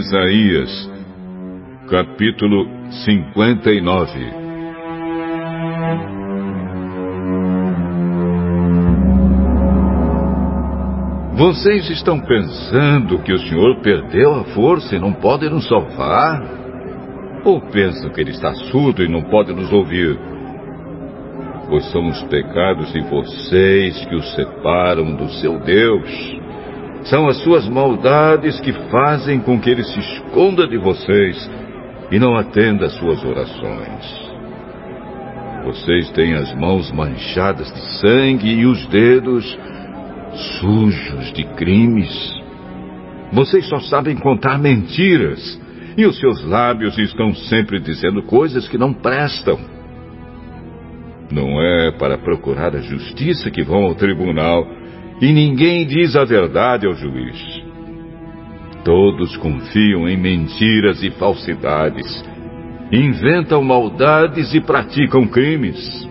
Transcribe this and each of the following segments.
Isaías, capítulo 59. Vocês estão pensando que o Senhor perdeu a força e não pode nos salvar? Ou pensam que Ele está surdo e não pode nos ouvir? Pois são os pecados de vocês que os separam do seu Deus. São as suas maldades que fazem com que Ele se esconda de vocês e não atenda às suas orações. Vocês têm as mãos manchadas de sangue e os dedos sujos de crimes. Vocês só sabem contar mentiras e os seus lábios estão sempre dizendo coisas que não prestam. Não é para procurar a justiça que vão ao tribunal e ninguém diz a verdade ao juiz. Todos confiam em mentiras e falsidades, inventam maldades e praticam crimes.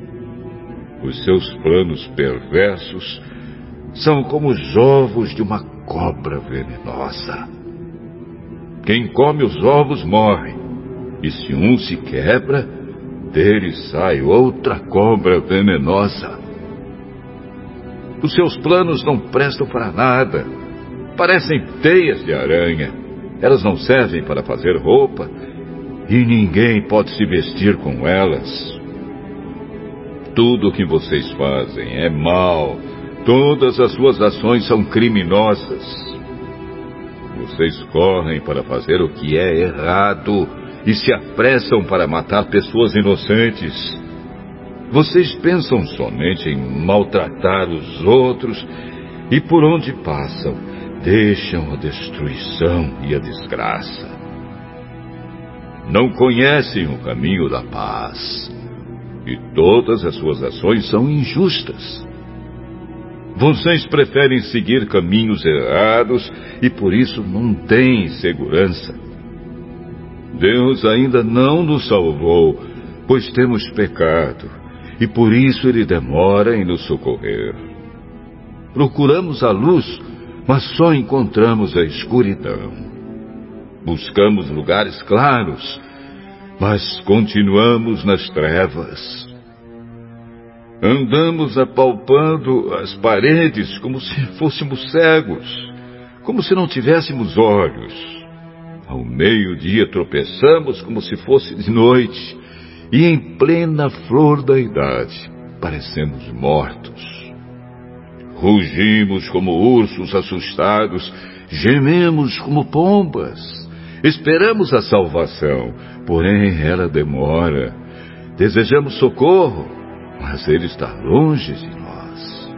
Os seus planos perversos são como os ovos de uma cobra venenosa. Quem come os ovos morre, e se um se quebra, dele sai outra cobra venenosa. Os seus planos não prestam para nada. Parecem teias de aranha. Elas não servem para fazer roupa, e ninguém pode se vestir com elas. Tudo o que vocês fazem é mal. Todas as suas ações são criminosas. Vocês correm para fazer o que é errado e se apressam para matar pessoas inocentes. Vocês pensam somente em maltratar os outros e por onde passam, deixam a destruição e a desgraça. Não conhecem o caminho da paz e todas as suas ações são injustas. Vocês preferem seguir caminhos errados e por isso não têm segurança. Deus ainda não nos salvou, pois temos pecado, e por isso Ele demora em nos socorrer. Procuramos a luz, mas só encontramos a escuridão. Buscamos lugares claros, mas continuamos nas trevas. Andamos apalpando as paredes como se fôssemos cegos, como se não tivéssemos olhos. Ao meio-dia tropeçamos como se fosse de noite, e em plena flor da idade parecemos mortos. Rugimos como ursos assustados, gememos como pombas. Esperamos a salvação, porém ela demora. Desejamos socorro, mas Ele está longe de nós.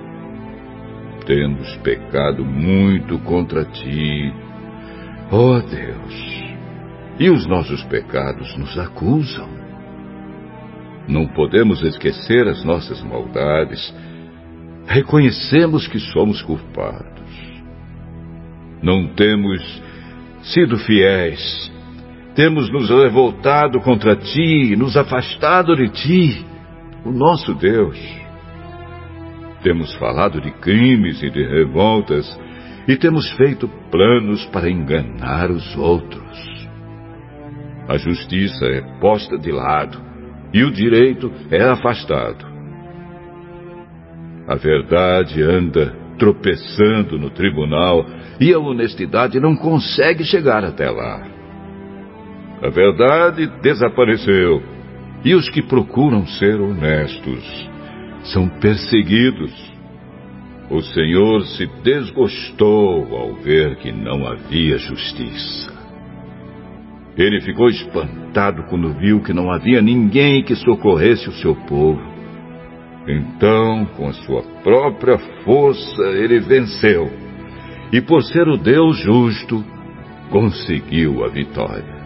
Temos pecado muito contra Ti, ó Deus, e os nossos pecados nos acusam. Não podemos esquecer as nossas maldades. Reconhecemos que somos culpados. Não temos sido fiéis. Temos nos revoltado contra Ti, nos afastado de Ti, o nosso Deus. Temos falado de crimes e de revoltas e temos feito planos para enganar os outros. A justiça é posta de lado e o direito é afastado. A verdade anda tropeçando no tribunal e a honestidade não consegue chegar até lá. A verdade desapareceu e os que procuram ser honestos são perseguidos. O Senhor se desgostou ao ver que não havia justiça. Ele ficou espantado quando viu que não havia ninguém que socorresse o seu povo. Então, com a sua própria força, ele venceu. E por ser o Deus justo, conseguiu a vitória.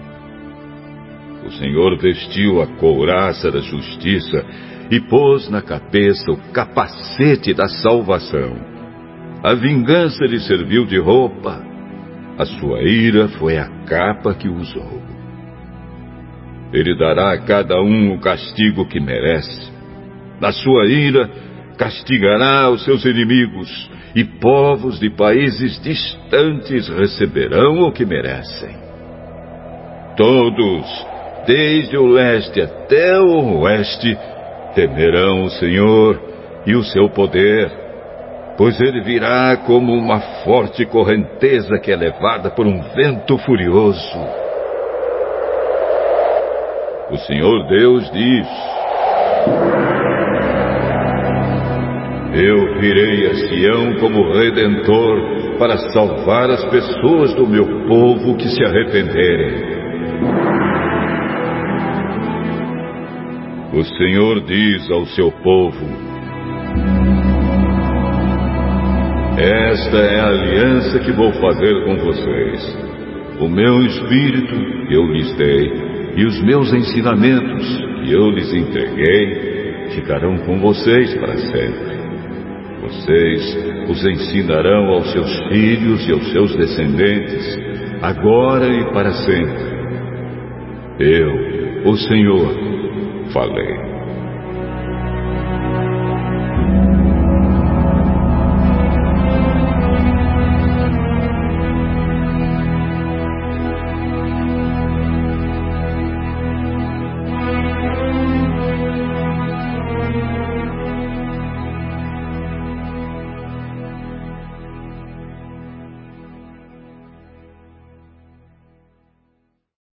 O Senhor vestiu a couraça da justiça e pôs na cabeça o capacete da salvação. A vingança lhe serviu de roupa. A sua ira foi a capa que usou. Ele dará a cada um o castigo que merece. Na sua ira, castigará os seus inimigos, e povos de países distantes receberão o que merecem. Todos, desde o leste até o oeste, temerão o Senhor e o seu poder, pois ele virá como uma forte correnteza que é levada por um vento furioso. O Senhor Deus diz: eu virei a Sião como Redentor para salvar as pessoas do meu povo que se arrependerem. O Senhor diz ao seu povo: esta é a aliança que vou fazer com vocês. O meu espírito que eu lhes dei e os meus ensinamentos que eu lhes entreguei ficarão com vocês para sempre. Vocês os ensinarão aos seus filhos e aos seus descendentes, agora e para sempre. Eu, o Senhor, falei.